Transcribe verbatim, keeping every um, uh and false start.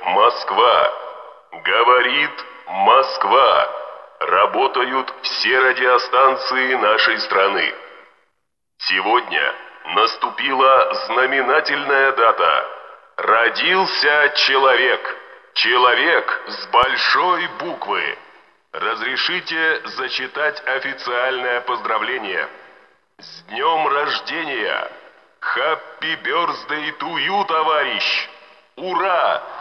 Москва. Говорит Москва. Работают все радиостанции нашей страны. Сегодня наступила знаменательная дата. Родился человек. Человек с большой буквы. Разрешите зачитать официальное поздравление. С днем рождения! Happy birthday to you, товарищ! Ура!